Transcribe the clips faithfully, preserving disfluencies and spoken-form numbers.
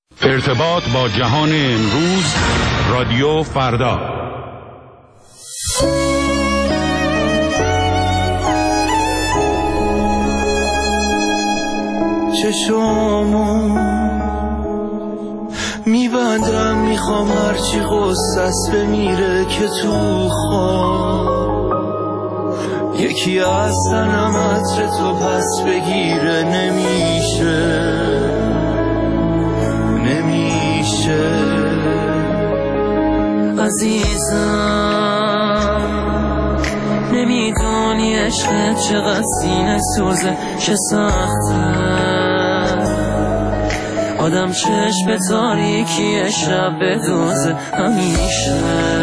ارتباط با جهان امروز، رادیو فردا. چشامو میبندم، میخوام هرچی غصص بمیره که تو خواب یکی از تنم عطر تو پس بگیره. نمیشه نمیشه عزیزم، نمیدونی عشق چقدر سینه سوزه، چه سخته آدم چشم تاریکی شب بدوزه. همیشه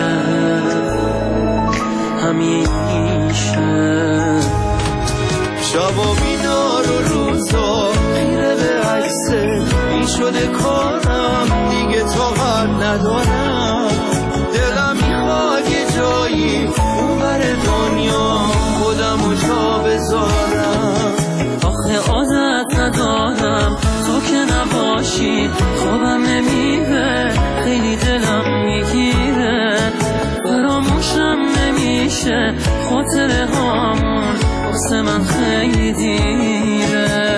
همیشه شبا بیدار و روزا خیره به عکسه، این شده کارم دیگه طاقت ندارم. دلم میخواد یه جایی اون بر دنیا خودمو جا بذارم. آخه عادت ندارم تو که نباشی، خوابم نمیره، خیلی دلم میگیره، فراموشم نمیشه، خاطره هامون واسه من خیلی دیره.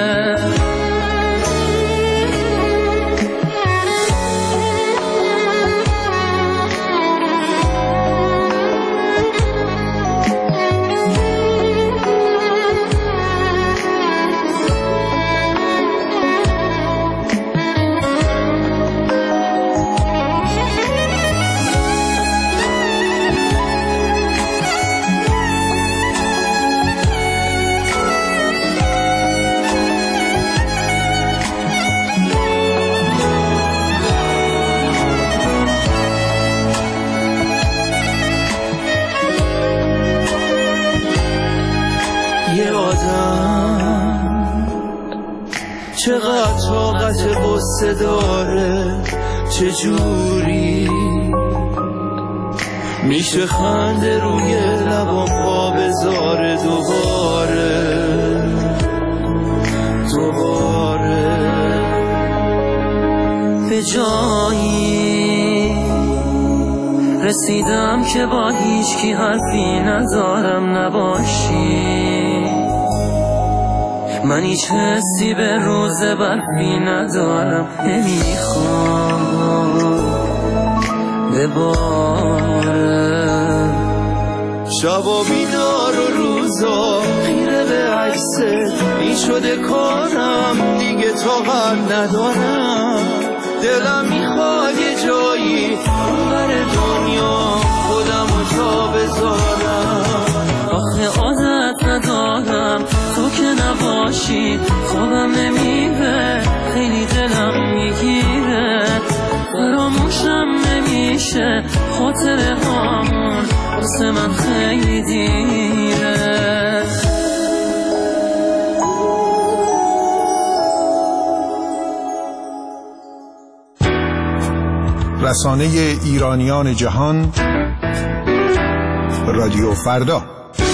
چقدر طاقت قصه داره، چجوری میشه خنده روی لبام پا بذاره دوباره دوباره. به جایی رسیدم که با هیچ کی حرفی ندارم نباشی، من هیچ حسی به روز برفی ندارم، نمیخوام بباره. شبا بیدار و روزا خیره به عکسه، این شده کارم دیگه طاقت ندارم. دلم میخواد یه جایی اون بر دنیا خودمو جا بذارم. آخه عادت ندارم تو که نباشی، خوابم نمیره، خیلی دلم میگیره، فراموشم نمیشه، خاطره هامون واسه من خیلی دیره. رسانه ایرانیان جهان، رادیو فردا.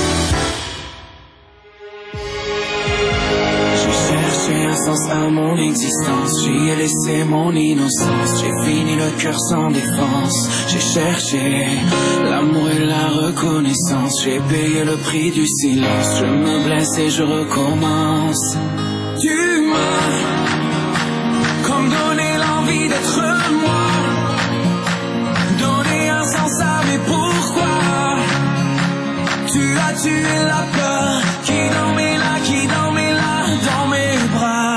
À mon existence, j'y ai laissé mon innocence, j'ai fini le cœur sans défense, j'ai cherché l'amour et la reconnaissance, j'ai payé le prix du silence, je me blesse et je recommence. Tu m'as comme donné l'envie d'être moi, donné un sens à mes pourquoi, tu as tué la peur qui dormait là, qui dormait là dans mes bras.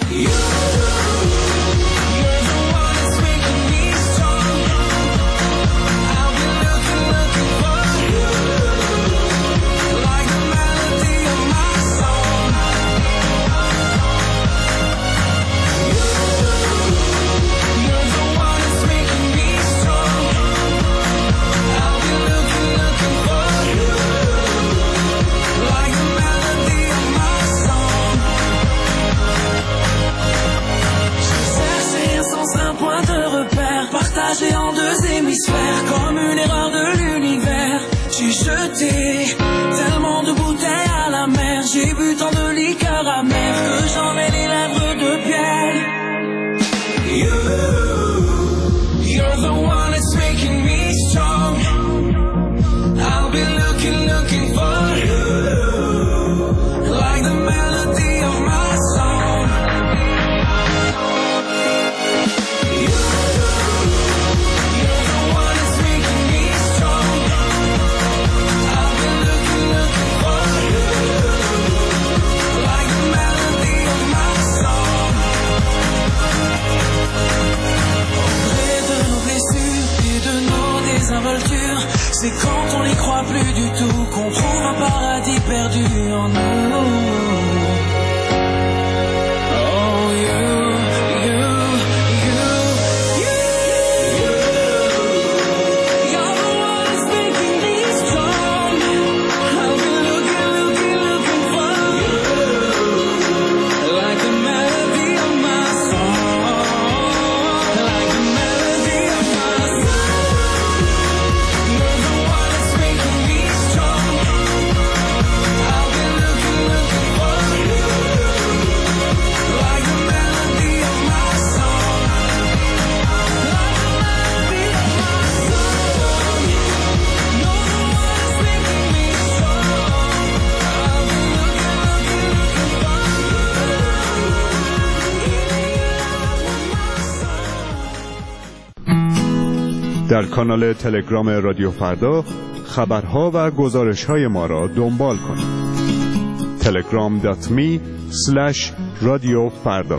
En deux hémisphères, comme une erreur de l'univers, j'ai jeté tellement de bouteilles à la mer, j'ai bu tant de liqueurs amères que j'en ai les lèvres de pierre. You در کانال تلگرام رادیو فردا خبرها و گزارش‌های ما را دنبال کنید. تلگرام دات می اسلش رادیو فردا.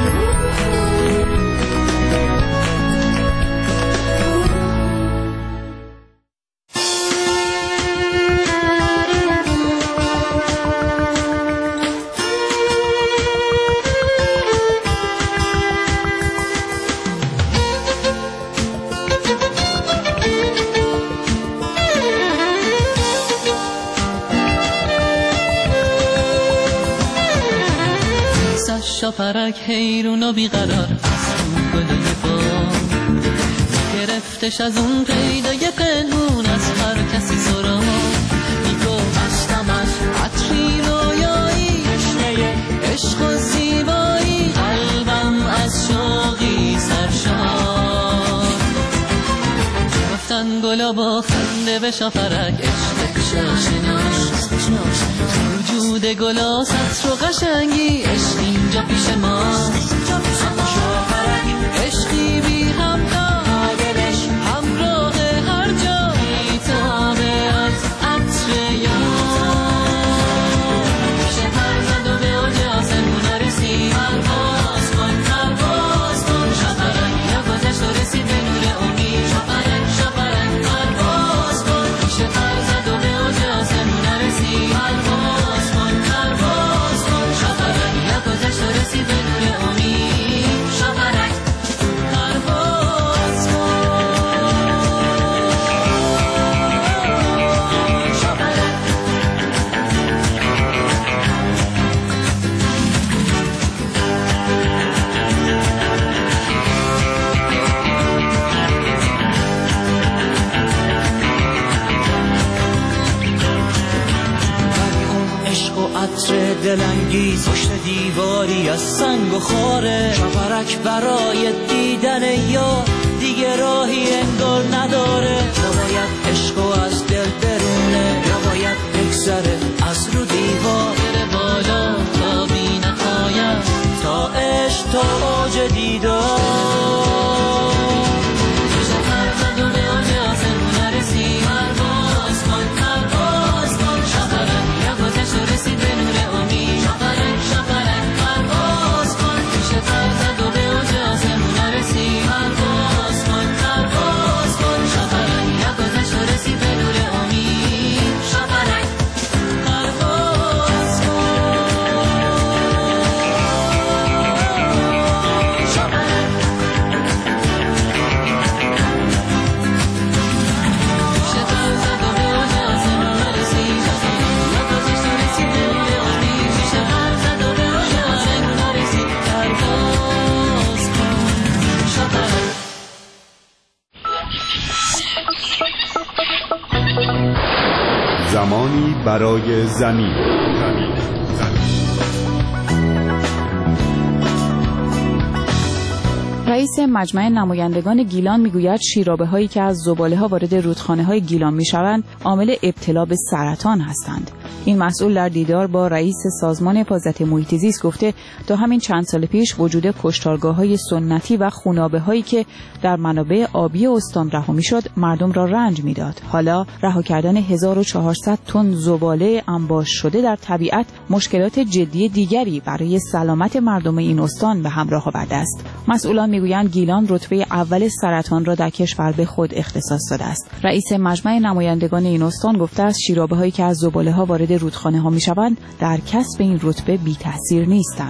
شاپرک حیرون و بیقرار از اون گلوی بام گرفتش از اون پیدای پنهون از هر کسی سرام میگو عشقمش عطری رویایی اشنه عشق و زیبایی قلبم از شوقی سرشار رفتن گلا با خنده به شاپرک عشق شاشناش وجود گلا سطر و قشنگی عشق اینجا پیش ما شاپرک عشقی بی همتا دلش همراه هر جا میتابه از عطر یار میشه پر زد و به اوج آسمون رسید پرواز کن پرواز کن شاپرک یا گذشت و رسید به نور امید شاپرک شاپرک پرواز کن میشه پر زد و به اوج آسمون رسید پرواز کن پرواز کن شاپرک یا گذشت و رسید به نور امید شاپرک پرواز کن شاپرک عشق و عطر دلانگیز پشت دیواری از سنگ و خاره شاپرک برای دیدن یار دیگه راهی انگار نداره یا باید عشق و از دل برونه یا باید بگذره از رو دیوار بره بالا تا بی نهایت تا عشق تا اوج دیدار میشه پر زد و به اوج آسمون رسید پرواز کن پرواز کن شاپرک یا گذشت و رسید به نور امید شاپرک شاپرک پرواز کن میشه پر زد و به اوج آسمون رسید پرواز کن پرواز کن شاپرک یا گذشت و رسید به نور امید شاپرک پرواز کن شاپرک میشه پر زد و به اوج آسمون رسید یا گذشت و رسید به نور امید میشه پر زد و به اوج آسمون رسید پرواز کن شاپرک زمانی برای زمین. رئیس مجمع نمایندگان گیلان میگوید شیرابه‌هایی که از زباله‌ها وارد رودخانه‌های گیلان میشوند عامل ابتلا به سرطان هستند. این مسئول در دیدار با رئیس سازمان حفاظت محیط زیست گفته تا همین چند سال پیش وجود کشتارگاه‌های سنتی و خونابه‌هایی که در منابع آبی استان رها می‌شد مردم را رنج می‌داد. حالا رها کردن هزار و چهارصد تن زباله انباشت شده در طبیعت مشکلات جدی دیگری برای سلامت مردم این استان به همراه آورده است. مسئولان میگویند گیلان رتبه اول سرطان را در کشور به خود اختصاص داده است. رئیس مجمع نمایندگان این استان گفته است شیرابه‌هایی که از زباله‌ها وارد رودخانه‌ها می‌شوند در کسب این رتبه بی‌تأثیر نیستند.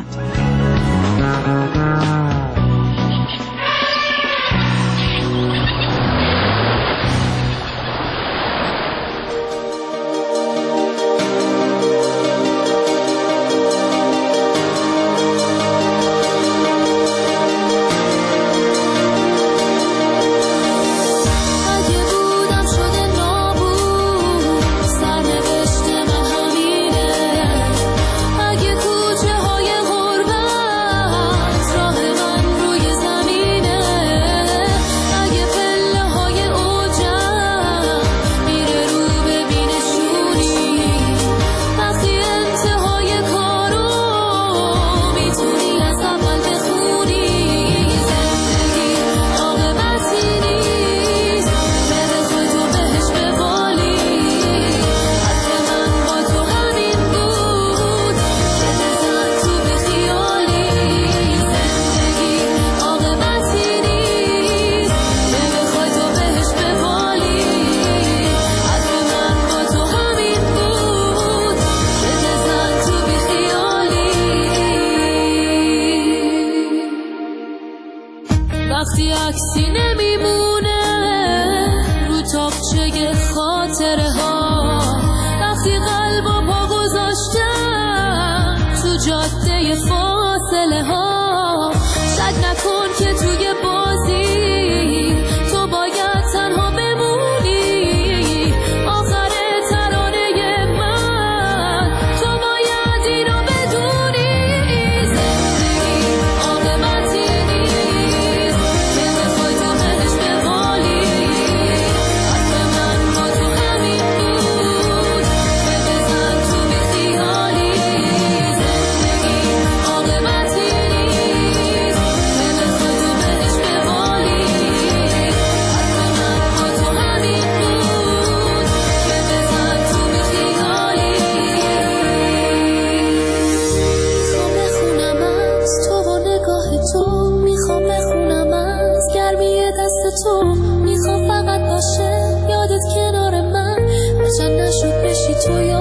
اگه کوچه های غربت راه وقتی عکسی نمیمونه رو تاقچه خاطره ها، وقتی قلب و پا گذاشتم تو جاده فاصله ها. شک نکن که توی بازی تو باید تنها بمونی، آخر ترانه من تو باید اینو بدونی. زندگی عاقبتی نیست که بخوای تو بهش بمالی، اصل من با تو همین بود که بزن تو بیخیالی. زندگی عاقبتی نیست که بخوای تو بهش بمالی، اصل من با تو همین بود که بزن تو بیخیالی. میخوام بخونم از تو و نگاه تو، میخوام بخونم از گرمی دست تو، میخوام فقط باشه یادت کنار من، روشن نشد بشی تو یا